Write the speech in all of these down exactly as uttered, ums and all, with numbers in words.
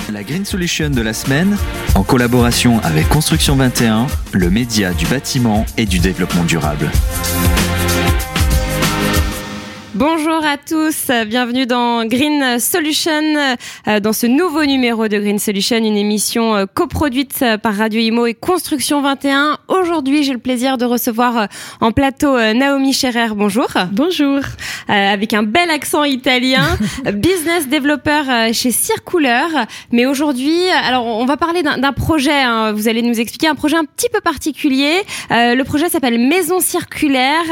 La Green Solution de la semaine, en collaboration avec Construction vingt et un, le média du bâtiment et du développement durable. Bonjour à tous, bienvenue dans Green Solution, dans ce nouveau numéro de Green Solution, une émission coproduite par Radio Imo et Construction vingt et un. Aujourd'hui, j'ai le plaisir de recevoir en plateau Naomi Scherer. Bonjour. Bonjour. Euh, avec un bel accent italien, business developer chez Circuler. Mais aujourd'hui, alors on va parler d'un, d'un projet, hein, vous allez nous expliquer un projet un petit peu particulier. Euh, le projet s'appelle Maison Circulaire.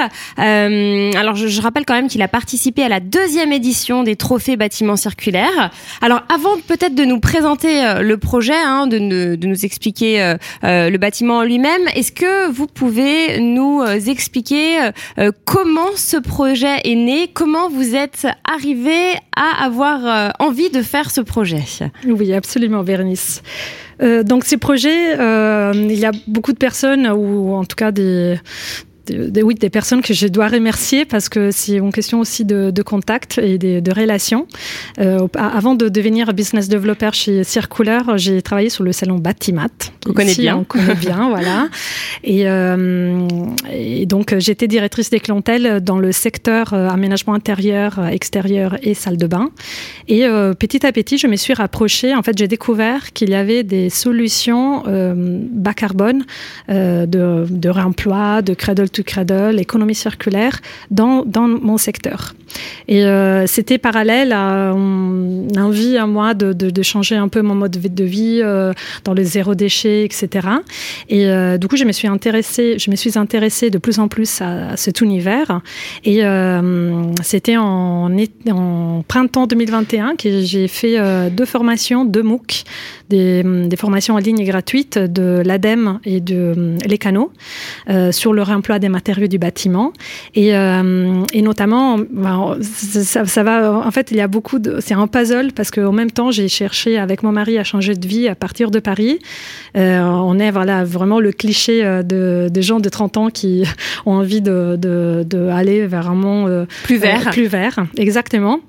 Euh, alors je, je rappelle quand même qu'il a participé à la deuxième édition des trophées bâtiments circulaires. Alors avant peut-être de nous présenter euh, le projet, hein, de, de, de nous expliquer euh, euh, le bâtiment en lui-même, est-ce que vous pouvez nous euh, expliquer euh, comment ce projet est né, comment vous êtes arrivé à avoir euh, envie de faire ce projet? Oui, absolument, Bérénice. Euh, donc ces projets, euh, il y a beaucoup de personnes, ou en tout cas des... De, de, oui, des personnes que je dois remercier parce que c'est une question aussi de, de contact et de, de relations. Euh, avant de devenir business developer chez Circuler, j'ai travaillé sur le salon Batimat. On connaît bien. On connaît bien, voilà. Et, euh, et donc, j'étais directrice des clientèles dans le secteur euh, aménagement intérieur, extérieur et salle de bain. Et euh, petit à petit, je me suis rapprochée. En fait, j'ai découvert qu'il y avait des solutions euh, bas carbone, euh, de, de réemploi, de cradle to cradle, économie circulaire dans, dans mon secteur. Et euh, c'était parallèle à une envie à moi de, de, de changer un peu mon mode de vie euh, dans le zéro déchet, et cetera. Et euh, du coup, je me suis intéressée, je me suis intéressée de plus en plus à, à cet univers. Et euh, c'était en, en printemps deux mille vingt et un que j'ai fait euh, deux formations, deux MOOC, des, des formations en ligne gratuites de l'ADEME et de l'Ecano euh, sur le réemploi des matériaux du bâtiment. Et, euh, et notamment, ben, ça, ça va, en fait, il y a beaucoup de, c'est un puzzle parce qu'en même temps, j'ai cherché avec mon mari à changer de vie à partir de Paris. Euh, on est voilà, vraiment le cliché de, de gens de trente ans qui ont envie de, de, de aller vers un monde euh, plus vert. Euh, plus vert, exactement.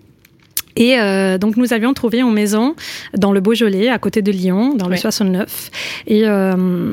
Et euh, donc, nous avions trouvé une maison dans le Beaujolais, à côté de Lyon, dans le oui. soixante-neuf. Et, euh,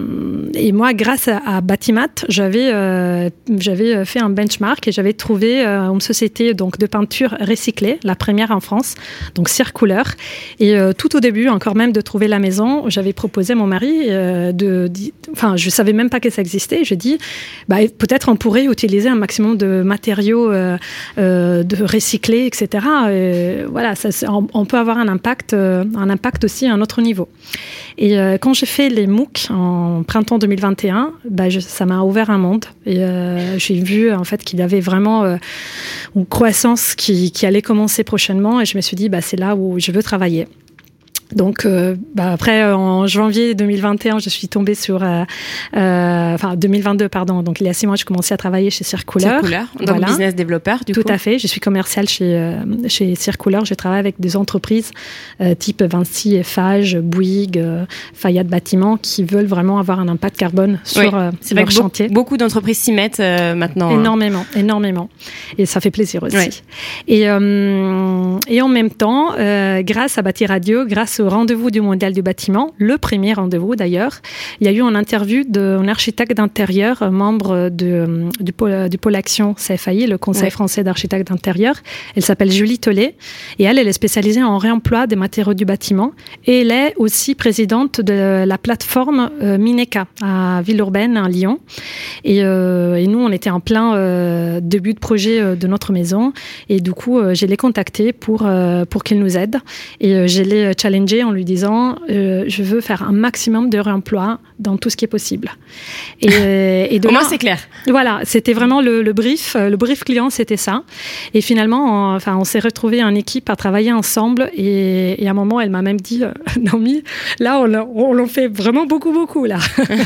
et moi, grâce à, à Batimat, j'avais, euh, j'avais fait un benchmark et j'avais trouvé euh, une société donc, de peinture recyclée, la première en France, donc Circuler. Et euh, tout au début, encore même de trouver la maison, j'avais proposé à mon mari euh, de... Enfin, je ne savais même pas que ça existait. J'ai dit, bah, peut-être on pourrait utiliser un maximum de matériaux euh, euh, de recyclés, et cetera. Et, voilà, ça, on peut avoir un impact, euh, un impact aussi à un autre niveau. Et euh, quand j'ai fait les MOOC en printemps deux mille vingt et un, bah, je, ça m'a ouvert un monde. Et euh, j'ai vu en fait qu'il y avait vraiment euh, une croissance qui, qui allait commencer prochainement. Et je me suis dit, bah, c'est là où je veux travailler. Donc, euh, bah après, en janvier deux mille vingt et un, je suis tombée sur... Euh, euh, enfin, deux mille vingt-deux, pardon. Donc, il y a six mois, je commençais à travailler chez Circuler. Circuler, donc voilà. Business developer, du Tout coup. Tout à fait. Je suis commerciale chez, euh, chez Circuler. Je travaille avec des entreprises euh, type Vinci, Eiffage, Bouygues, euh, Fayette Bâtiment, qui veulent vraiment avoir un impact carbone sur oui, euh, c'est leur vrai chantier. Be- beaucoup d'entreprises s'y mettent euh, maintenant. Énormément, hein. énormément. Et ça fait plaisir aussi. Oui. Et, euh, et en même temps, euh, grâce à Bâti Radio, grâce au rendez-vous du Mondial du bâtiment, le premier rendez-vous d'ailleurs, il y a eu une interview d'un architecte d'intérieur, membre de, du, pôle, du pôle Action C F A I, le Conseil ouais. français d'architectes d'intérieur. Elle s'appelle Julie Tollet et elle, elle est spécialisée en réemploi des matériaux du bâtiment et elle est aussi présidente de la plateforme euh, Mineca à Villeurbanne, à Lyon. Et, euh, et nous, on était en plein euh, début de projet euh, de notre maison et du coup, euh, je l'ai contactée pour, euh, pour qu'elle nous aide et euh, je l'ai challengée en lui disant Euh, je veux faire un maximum de réemploi dans tout ce qui est possible. Et, et Au moins, c'est clair. Voilà, c'était vraiment le, le brief. Le brief client, c'était ça. Et finalement, on, enfin, on s'est retrouvés en équipe à travailler ensemble. Et, et à un moment, elle m'a même dit, euh, Naomi, là, on, on l'en fait vraiment beaucoup, beaucoup, là.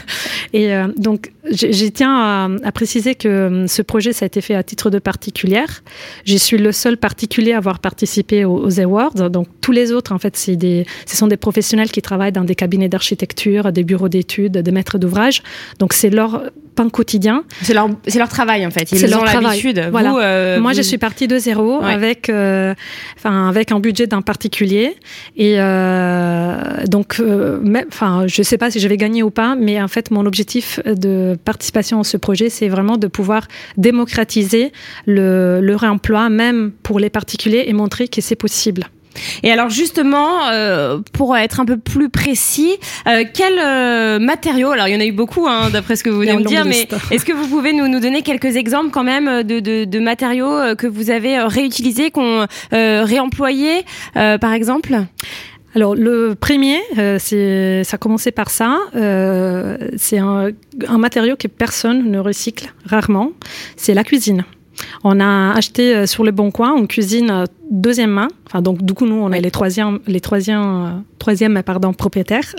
Et euh, donc, je tiens à, à préciser que ce projet, ça a été fait à titre de particulière. Je suis le seul particulier à avoir participé aux, aux awards. Donc, tous les autres, en fait, c'est des, ce sont des professionnels qui travaillent dans des cabinets d'architecture, des bureaux d'études, des maîtres d'ouvrage. Donc, c'est leur pain quotidien. C'est leur, c'est leur travail, en fait. Ils c'est leur ont travail. l'habitude. Voilà. Vous, euh, Moi, vous... je suis partie de zéro ouais. avec, euh, enfin, avec un budget d'un particulier. Et euh, donc, euh, enfin, je sais pas si je vais gagner ou pas, mais en fait, mon objectif de participation à ce projet, c'est vraiment de pouvoir démocratiser le, le réemploi, même pour les particuliers, et montrer que c'est possible. Et alors justement, euh, pour être un peu plus précis, euh, quels euh, matériaux, alors il y en a eu beaucoup hein, d'après ce que vous venez de dire, mais est-ce que vous pouvez nous, nous donner quelques exemples quand même de, de, de matériaux que vous avez réutilisés, qu'on euh, réemployés euh, par exemple ? Alors le premier, euh, c'est, ça a commencé par ça. Euh, c'est un, un matériau que personne ne recycle, rarement. C'est la cuisine. On a acheté sur le Bon Coin une cuisine deuxième main. Enfin, donc, du coup, nous, on est les troisième, les troisième, troisième, pardon, propriétaires.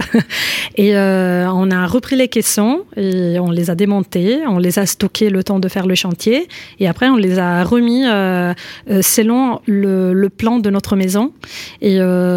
Et euh, on a repris les caissons et on les a démontés, on les a stockés le temps de faire le chantier. Et après, on les a remis euh, euh, selon le, le plan de notre maison. Et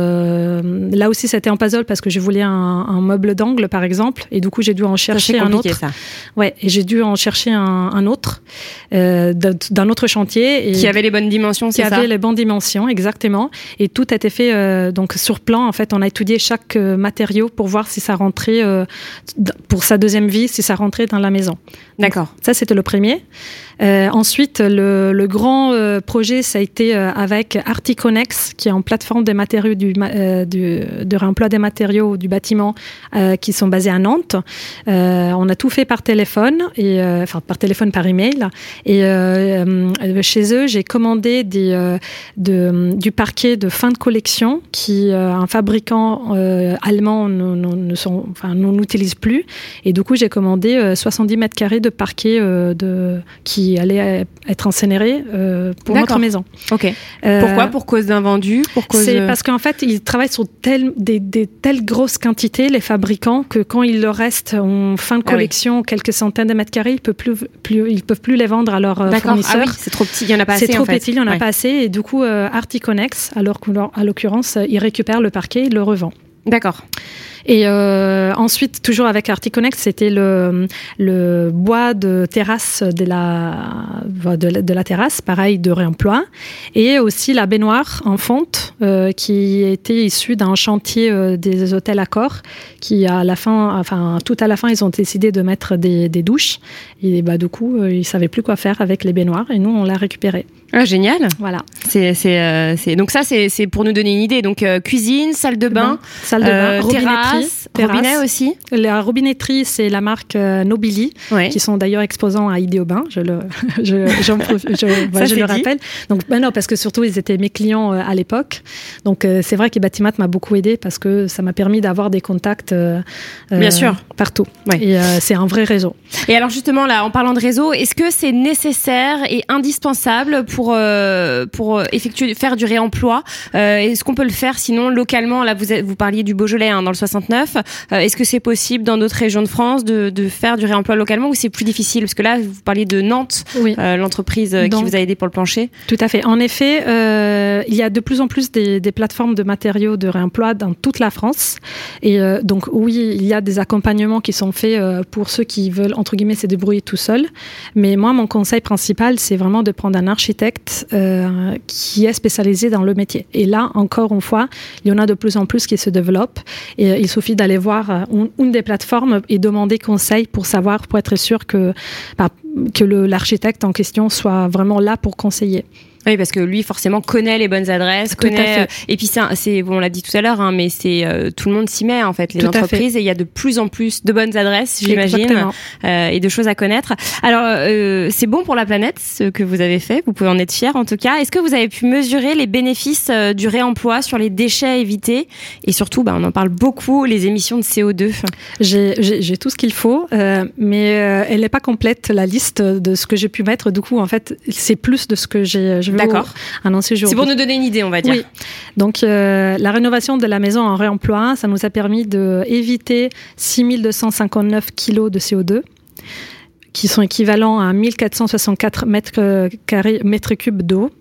euh, là aussi, c'était en puzzle parce que je voulais un, un meuble d'angle, par exemple. Et du coup, j'ai dû en chercher un autre. Ça. Ouais, et j'ai dû en chercher un, un autre euh, d'un autre chantier. Et qui avait les bonnes dimensions, c'est ça ? Qui avait les bonnes dimensions, exactement. Et tout a été fait euh, donc sur plan. En fait, on a étudié chaque euh, matériau pour voir si ça rentrait euh, pour sa deuxième vie, si ça rentrait dans la maison. D'accord. Donc, ça, c'était le premier. Euh, ensuite, le, le grand euh, projet, ça a été euh, avec Articonex, qui est en plateforme des matériaux du, euh, du, de réemploi des matériaux du bâtiment euh, qui sont basés à Nantes. Euh, on a tout fait par téléphone, et, euh, enfin par téléphone, par email. Et euh, euh, chez eux, j'ai commandé des, euh, de, du parquet de fin de collection qui, euh, un fabricant euh, allemand ne, ne, ne sont, enfin, n'utilise plus. Et du coup, j'ai commandé euh, soixante-dix mètres carrés de parquet euh, de, qui qui allait être incinéré euh, pour D'accord. notre maison. Ok. Euh, Pourquoi ? Pour cause d'invendu ? Pour cause C'est de... parce qu'en fait, ils travaillent sur tel, des, des telles grosses quantités, les fabricants, que quand il leur reste en fin de collection ah oui. quelques centaines de mètres carrés, ils ne peuvent plus, plus, ils peuvent plus les vendre à leurs D'accord. fournisseurs. Ah oui, c'est trop petit, il n'y en a pas assez. C'est trop en fait. petit, il n'y en a ouais. pas assez. Et du coup, euh, Articonex, alors qu'à l'occurrence, ils récupèrent le parquet, ils le revendent. D'accord. Et euh, ensuite, toujours avec Articonex, c'était le, le bois de terrasse de la, de, la, de la terrasse, pareil, de réemploi. Et aussi la baignoire en fonte, euh, qui était issue d'un chantier euh, des hôtels Accor, qui à la fin, enfin, tout à la fin, ils ont décidé de mettre des, des douches. Et bah, du coup, euh, ils ne savaient plus quoi faire avec les baignoires. Et nous, on l'a récupéré. Ah, génial. Voilà. C'est, c'est, euh, c'est... Donc ça, c'est, c'est pour nous donner une idée. Donc euh, cuisine, salle de bain, salle de bain, euh, robinetterie, terrasse, robinet aussi. La robinetterie, c'est la marque euh, Nobili, ouais. qui sont d'ailleurs exposants à Idéaubin. Je le, je, j'en, je, ouais, je le rappelle. Donc ben non, parce que surtout ils étaient mes clients euh, à l'époque. Donc euh, c'est vrai que Batimat m'a beaucoup aidé parce que ça m'a permis d'avoir des contacts. Euh, Bien sûr. Partout. Ouais. Et euh, c'est un vrai réseau. Et alors justement là, en parlant de réseau, est-ce que c'est nécessaire et indispensable pour euh, pour effectuer faire du réemploi euh, Est-ce qu'on peut le faire sinon localement? Là, vous êtes, vous parliez du Beaujolais hein, dans le soixante-neuf. Euh, est-ce que c'est possible dans d'autres régions de France de de faire du réemploi localement ou c'est plus difficile? Parce que là, vous parliez de Nantes, oui. euh, l'entreprise Donc, qui vous a aidé pour le plancher. Tout à fait. En effet, euh, il y a de plus en plus des, des plateformes de matériaux de réemploi dans toute la France. Et euh, donc oui, il y a des accompagnements qui sont faits euh, pour ceux qui veulent entre guillemets se débrouiller tout seuls. Mais moi, mon conseil principal, c'est vraiment de prendre un architecte euh, qui est spécialisé dans le métier. Et là, encore une fois, il y en a de plus en plus qui se développent. Et euh, il suffit d'aller voir euh, une, une des plateformes et demander conseil pour savoir, pour être sûr que, bah, que le, l'architecte en question soit vraiment là pour conseiller. Oui, parce que lui, forcément, connaît les bonnes adresses, tout connaît. Et puis, c'est, c'est bon, on l'a dit tout à l'heure, hein, mais c'est euh, tout le monde s'y met en fait, les tout entreprises, et il y a de plus en plus de bonnes adresses, j'imagine, euh, et de choses à connaître. Alors, euh, c'est bon pour la planète ce que vous avez fait. Vous pouvez en être fiers, en tout cas. Est-ce que vous avez pu mesurer les bénéfices euh, du réemploi sur les déchets évités et surtout, bah, on en parle beaucoup, les émissions de C O deux. J'ai, j'ai, j'ai tout ce qu'il faut, euh, mais euh, elle n'est pas complète la liste de ce que j'ai pu mettre. Du coup, en fait, c'est plus de ce que j'ai. Je D'accord. Annoncé c'est pour nous donner une idée, on va dire. Oui. Donc, euh, la rénovation de la maison en réemploi, ça nous a permis d'éviter six mille deux cent cinquante-neuf kilos de C O deux, qui sont équivalents à mille quatre cent soixante-quatre mètres carrés, mètres cubes d'eau.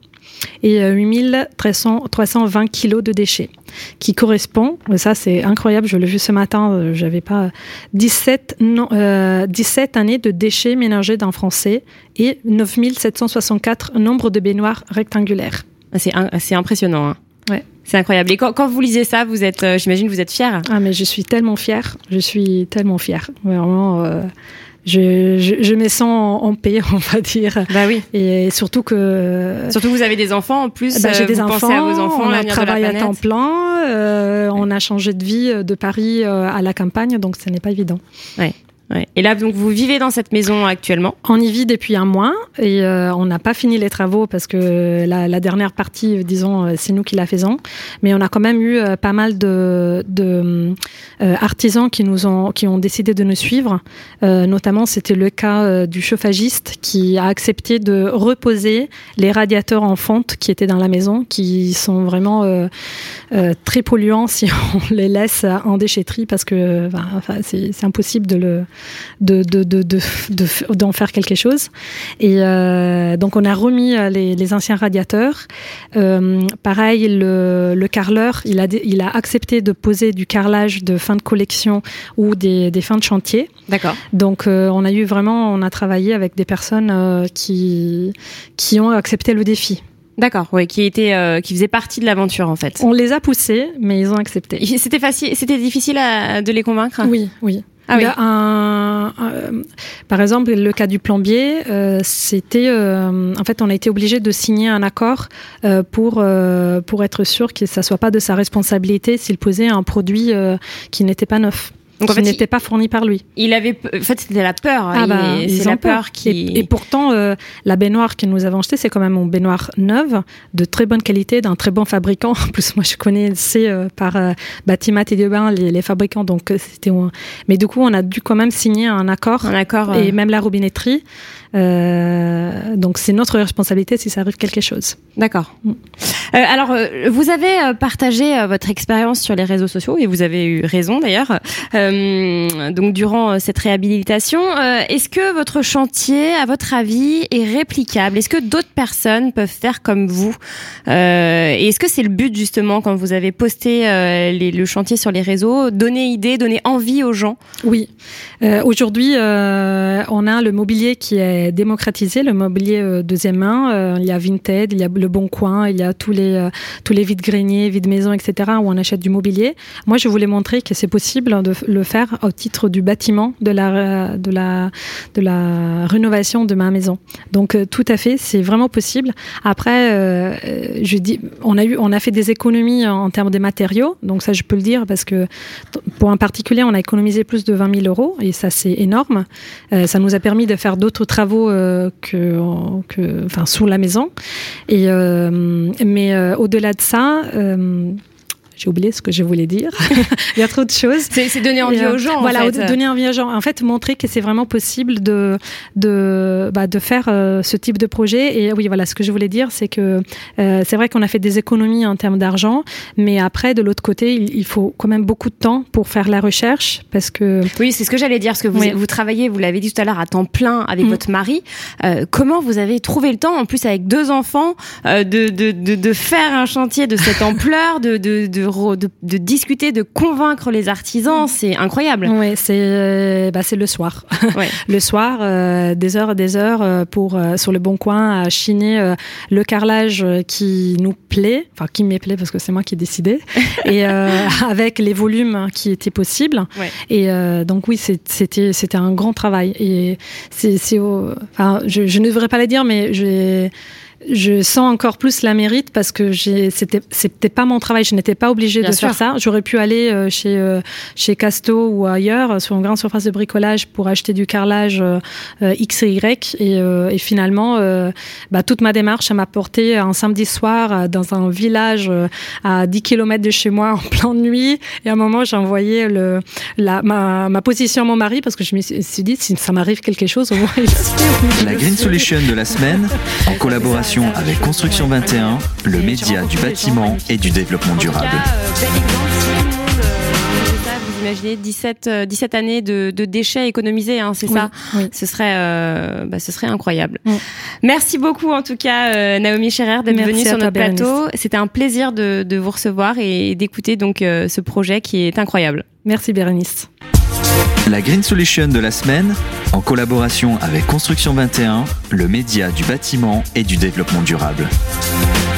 et huit mille trois cent vingt kilos de déchets, qui correspond, ça c'est incroyable, je l'ai vu ce matin, j'avais pas, dix-sept, non, euh, dix-sept années de déchets ménagers d'un Français et neuf mille sept cent soixante-quatre nombre de baignoires rectangulaires. C'est, un, c'est impressionnant, hein. Ouais. C'est incroyable. Et quand, quand vous lisez ça, vous êtes, euh, j'imagine, vous êtes fière. Ah, mais je suis tellement fière. Je suis tellement fière. Vraiment, euh, je, je, je me sens en, en paix, on va dire. Bah oui. Et surtout que. Surtout que vous avez des enfants en plus. Bah, j'ai euh, des vous enfants. Pensez à vos enfants. On a travaillé à temps plein. Euh, ouais. On a changé de vie de Paris euh, à la campagne, donc ce n'est pas évident. Ouais. Ouais. Et là, donc, vous vivez dans cette maison actuellement ? On y vit depuis un mois et euh, on n'a pas fini les travaux parce que la, la dernière partie, disons, c'est nous qui la faisons. Mais on a quand même eu euh, pas mal de, de euh, artisans qui nous ont, qui ont décidé de nous suivre. Euh, notamment, c'était le cas euh, du chauffagiste qui a accepté de reposer les radiateurs en fonte qui étaient dans la maison, qui sont vraiment euh, euh, très polluants si on les laisse en déchetterie parce que bah, enfin, c'est, c'est impossible de le De, de, de, de, de, d'en faire quelque chose. Et euh, donc, on a remis les, les anciens radiateurs. Euh, pareil, le, le carreleur, il a, il a accepté de poser du carrelage de fin de collection ou des, des fins de chantier. D'accord. Donc, euh, on a eu vraiment, on a travaillé avec des personnes euh, qui, qui ont accepté le défi. D'accord, ouais, qui était, euh, qui faisait partie de l'aventure en fait. On les a poussés, mais ils ont accepté. C'était facile, c'était difficile à, de les convaincre. Oui, oui. Ah oui. Un, un, par exemple, le cas du plombier, euh, c'était, euh, en fait, on a été obligé de signer un accord euh, pour euh, pour être sûr que ça soit pas de sa responsabilité s'il posait un produit euh, qui n'était pas neuf. Donc, qui en fait, n'était il, pas fourni par lui. Il avait, en fait, c'était la peur. Ah bah, il, c'est la peur, peur qui. Et, et pourtant, euh, la baignoire que nous avons achetée, c'est quand même une baignoire neuve, de très bonne qualité, d'un très bon fabricant. En plus, moi, je connaissais euh, par euh, Batimat et Debin les, les fabricants, donc c'était. Mais du coup, on a dû quand même signer un accord. Un accord. Et euh... même la robinetterie. Euh, donc, c'est notre responsabilité si ça arrive quelque chose. D'accord. Mm. Euh, alors, euh, vous avez partagé euh, votre expérience sur les réseaux sociaux et vous avez eu raison d'ailleurs. Euh, donc, durant euh, cette réhabilitation, euh, est-ce que votre chantier, à votre avis, est réplicable ? Est-ce que d'autres personnes peuvent faire comme vous ? euh, Et est-ce que c'est le but justement quand vous avez posté euh, les, le chantier sur les réseaux, donner idée, donner envie aux gens ? Oui. Euh, aujourd'hui, euh, on a le mobilier qui est démocratisé, le mobilier euh, deuxième main. Euh, il y a Vinted, il y a Le Bon Coin, il y a tous les euh, tous les vides-greniers, vides-maisons, et cetera où on achète du mobilier. Moi, je voulais montrer que c'est possible de le faire au titre du bâtiment, de la de la de la rénovation de ma maison. Donc euh, tout à fait, c'est vraiment possible. Après, euh, je dis, on a eu, on a fait des économies en, en termes de matériaux. Donc ça, je peux le dire parce que pour un particulier, on a économisé plus de vingt mille euros et ça, c'est énorme. Euh, ça nous a permis de faire d'autres travaux Euh, que, que, enfin, sous la maison. Et, euh, mais euh, au-delà de ça, euh, j'ai oublié ce que je voulais dire. Il y a trop de choses. C'est, c'est donner envie euh, aux gens. Voilà, en fait. donner envie aux gens. En fait, montrer que c'est vraiment possible de de bah, de faire euh, ce type de projet. Et oui, voilà, ce que je voulais dire, c'est que euh, c'est vrai qu'on a fait des économies en termes d'argent, mais après, de l'autre côté, il, il faut quand même beaucoup de temps pour faire la recherche, parce que oui, c'est ce que j'allais dire, parce que vous, oui. vous travaillez, vous l'avez dit tout à l'heure, à temps plein avec mmh. votre mari. Euh, comment vous avez trouvé le temps, en plus avec deux enfants, euh, de, de de de faire un chantier de cette ampleur, de de de De, de discuter, de convaincre les artisans, c'est incroyable. Oui, c'est, euh, bah, c'est le soir. Ouais. Le soir, euh, des heures et des heures euh, pour, euh, sur le Bon Coin à chiner euh, le carrelage qui nous plaît, enfin qui me plaît parce que c'est moi qui ai décidé, et euh, avec les volumes qui étaient possibles. Ouais. Et euh, donc oui, c'est, c'était, c'était un grand travail. Et c'est, c'est au, enfin, je, je ne devrais pas le dire, mais j'ai... Je sens encore plus la mérite parce que j'ai, c'était, c'était pas mon travail. Je n'étais pas obligée Bien de sûr. faire ça. J'aurais pu aller euh, chez, euh, chez Casto ou ailleurs, sur une grande surface de bricolage pour acheter du carrelage euh, X et Y. Et, euh, et finalement, euh, bah, toute ma démarche, elle m'a porté un samedi soir euh, dans un village euh, à dix kilomètres de chez moi en pleine nuit. Et à un moment, j'ai envoyé le, la, ma, ma position à mon mari parce que je me suis dit, si ça m'arrive quelque chose, au moins il sait. La Green Solution de la semaine, en collaboration avec Construction vingt et un, le média du bâtiment et du développement durable. En tout cas, euh, bel exemple, si tout le monde, euh, vous imaginez dix-sept, dix-sept années de, de déchets économisés, hein, c'est oui, ça. Oui. Ce serait, euh, bah, ce serait incroyable. Oui. Merci beaucoup en tout cas, euh, Naomi Scherer, d'être venue sur notre Bérénice. plateau. C'était un plaisir de, de vous recevoir et d'écouter donc euh, ce projet qui est incroyable. Merci Bérénice. La Green Solution de la semaine, en collaboration avec Construction vingt et un, le média du bâtiment et du développement durable.